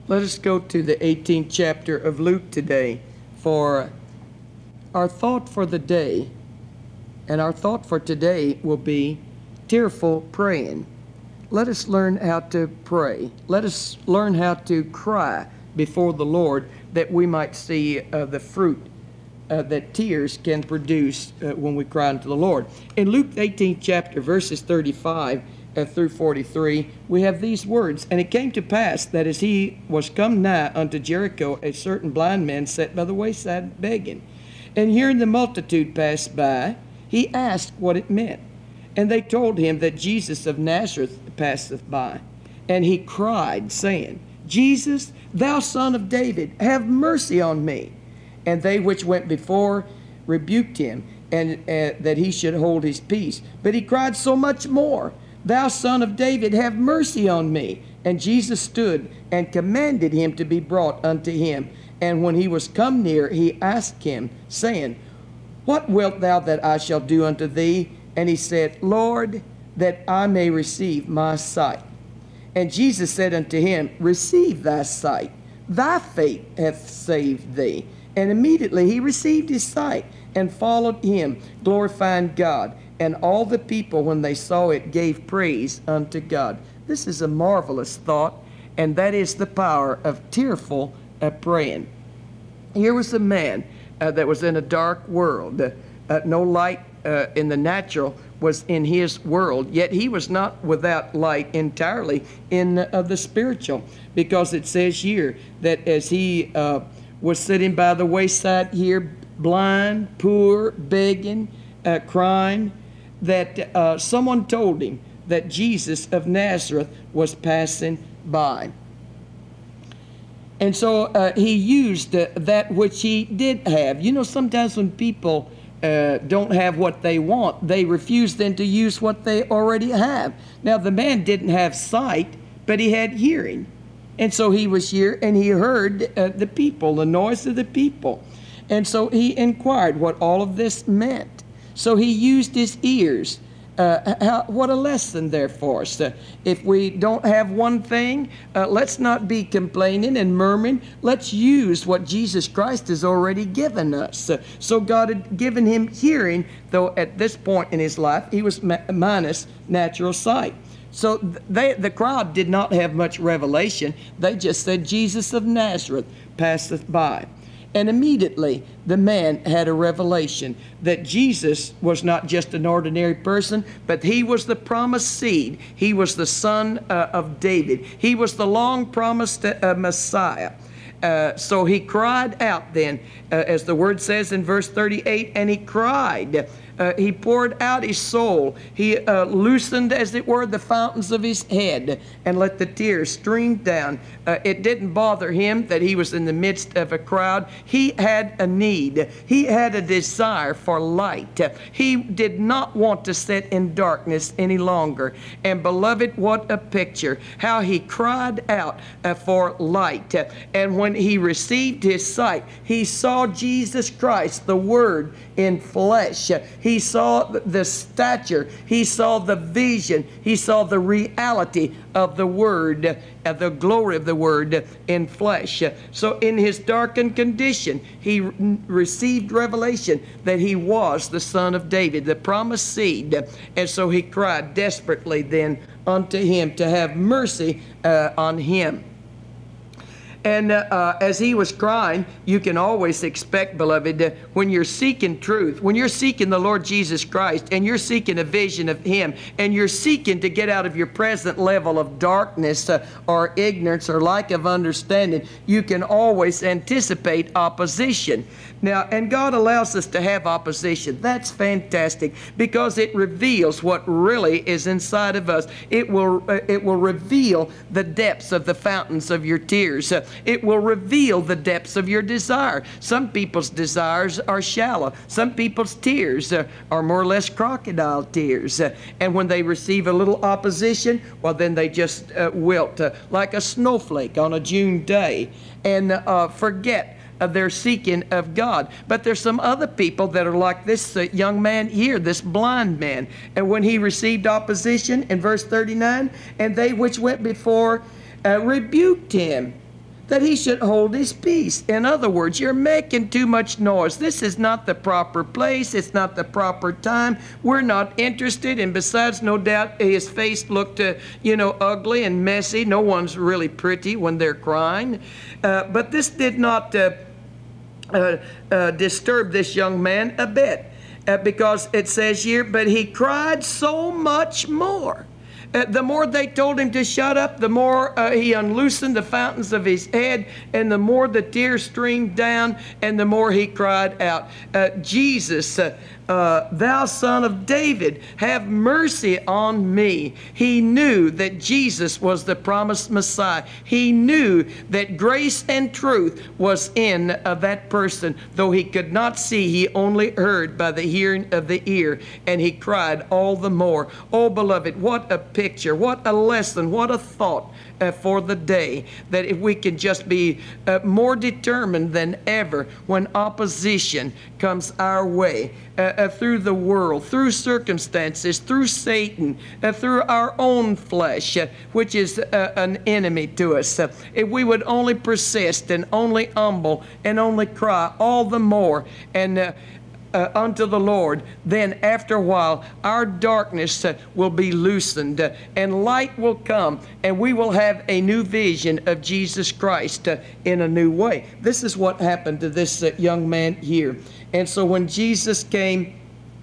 Let us go to the 18th chapter of Luke today for our thought for the day. And our thought for today will be tearful praying. Let us learn how to pray. Let us learn how to cry before the Lord that we might see the fruit that tears can produce when we cry unto the Lord. In Luke 18th chapter, verses 35 through 43, we have these words. And it came to pass that as he was come nigh unto Jericho, a certain blind man sat by the wayside begging. And hearing the multitude pass by, he asked what it meant. And they told him that Jesus of Nazareth passeth by. And he cried, saying, Jesus, thou son of David, have mercy on me. And they which went before rebuked him, and that he should hold his peace. But he cried so much more, Thou son of David, have mercy on me. And Jesus stood and commanded him to be brought unto him. And when he was come near, he asked him, saying, What wilt thou that I shall do unto thee? And he said, Lord, that I may receive my sight. And Jesus said unto him, Receive thy sight. Thy faith hath saved thee. And immediately he received his sight, and followed him, glorifying God. And all the people, when they saw it, gave praise unto God. This is a marvelous thought, and that is the power of tearful praying. Here was a man that was in a dark world. No light in the natural was in his world, yet he was not without light entirely in the spiritual, because it says here that as he was sitting by the wayside here, blind, poor, begging, crying, that someone told him that Jesus of Nazareth was passing by. And so he used that which he did have. You know, sometimes when people don't have what they want, they refuse then to use what they already have. Now, the man didn't have sight, but he had hearing. And so he was here, and he heard the people, the noise of the people. And so he inquired what all of this meant. So he used his ears. What a lesson there for us. If we don't have one thing, let's not be complaining and murmuring. Let's use what Jesus Christ has already given us. So God had given him hearing, though at this point in his life, he was minus natural sight. So the crowd did not have much revelation. They just said, Jesus of Nazareth passeth by. And immediately the man had a revelation that Jesus was not just an ordinary person, but he was the promised seed. He was the son of David. He was the long-promised Messiah. So he cried out then, as the word says in verse 38, and he cried. He poured out his soul. He loosened, as it were, the fountains of his head and let the tears stream down. It didn't bother him that he was in the midst of a crowd. He had a need. He had a desire for light. He did not want to sit in darkness any longer. And beloved, what a picture. How he cried out for light. And when he received his sight, he saw Jesus Christ, the Word in flesh. He saw the stature. He saw the vision. He saw the reality of the Word, the glory of the Word in flesh. So in his darkened condition, he received revelation that he was the Son of David, the promised seed. And so he cried desperately then unto him to have mercy on him. And as he was crying, you can always expect, beloved, when you're seeking truth, when you're seeking the Lord Jesus Christ, and you're seeking a vision of Him, and you're seeking to get out of your present level of darkness or ignorance or lack of understanding, you can always anticipate opposition. Now, and God allows us to have opposition. That's fantastic, because it reveals what really is inside of us. It will reveal the depths of the fountains of your tears. It will reveal the depths of your desire. Some people's desires are shallow. Some people's tears are more or less crocodile tears. And when they receive a little opposition, well, then they just wilt like a snowflake on a June day and forget their seeking of God. But there's some other people that are like this young man here, this blind man. And when he received opposition in verse 39, and they which went before rebuked him. that he should hold his peace. In other words, you're making too much noise. This is not the proper place. It's not the proper time. We're not interested. And besides, no doubt his face looked, ugly and messy. No one's really pretty when they're crying. But this did not disturb this young man a bit, because it says here, but he cried so much more. The more they told him to shut up, the more he unloosened the fountains of his head, and the more the tears streamed down, and the more he cried out, Jesus, thou son of David, have mercy on me. He knew that Jesus was the promised Messiah. He knew that grace and truth was in that person. Though he could not see, he only heard by the hearing of the ear, and he cried all the more. Oh, beloved, what a picture, what a lesson, what a thought for the day, that if we can just be more determined than ever when opposition comes our way, through the world, through circumstances, through Satan, through our own flesh, which is an enemy to us. If we would only persist and only humble and only cry all the more and unto the Lord, then after a while our darkness will be loosened, and light will come, and we will have a new vision of Jesus Christ in a new way. This is what happened to this young man here. And so when Jesus came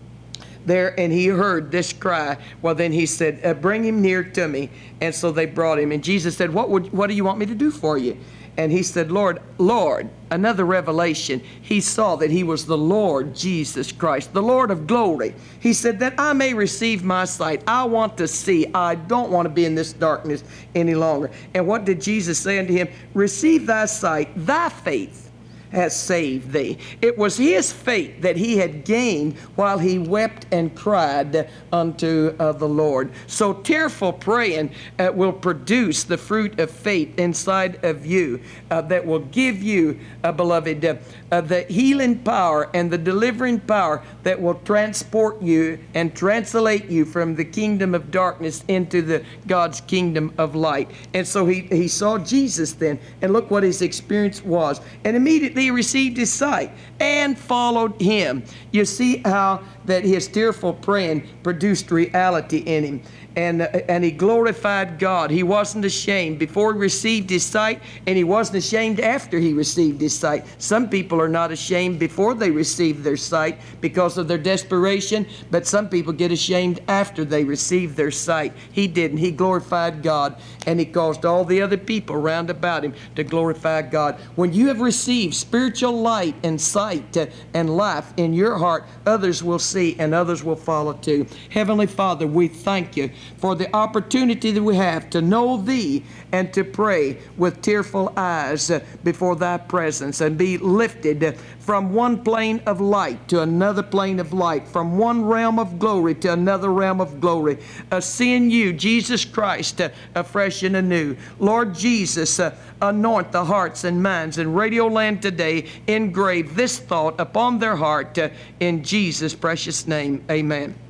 there and he heard this cry, well, then he said, bring him near to me. And so they brought him, and Jesus said, what do you want me to do for you? And he said, Lord, another revelation. He saw that he was the Lord Jesus Christ, the Lord of glory. He said, that I may receive my sight. I want to see. I don't want to be in this darkness any longer. And what did Jesus say unto him? Receive thy sight, thy faith has saved thee. It was his faith that he had gained while he wept and cried unto the Lord. So tearful praying will produce the fruit of faith inside of you that will give you, beloved, the healing power and the delivering power that will transport you and translate you from the kingdom of darkness into the God's kingdom of light. And so he saw Jesus then, and look what his experience was. And immediately he received his sight and followed him. You see how that his tearful praying produced reality in him. And he glorified God. He wasn't ashamed before he received his sight, and he wasn't ashamed after he received his sight. Some people are not ashamed before they receive their sight because of their desperation, but some people get ashamed after they receive their sight. He didn't. He glorified God, and he caused all the other people round about him to glorify God. When you have received spiritual light and sight and life in your heart, others will see and others will follow too. Heavenly Father, we thank you for the opportunity that we have to know thee and to pray with tearful eyes before thy presence and be lifted from one plane of light to another plane of light, from one realm of glory to another realm of glory, seeing you, Jesus Christ, afresh and anew. Lord Jesus, anoint the hearts and minds in Radio Land today. Engrave this thought upon their heart in Jesus' precious name. Amen.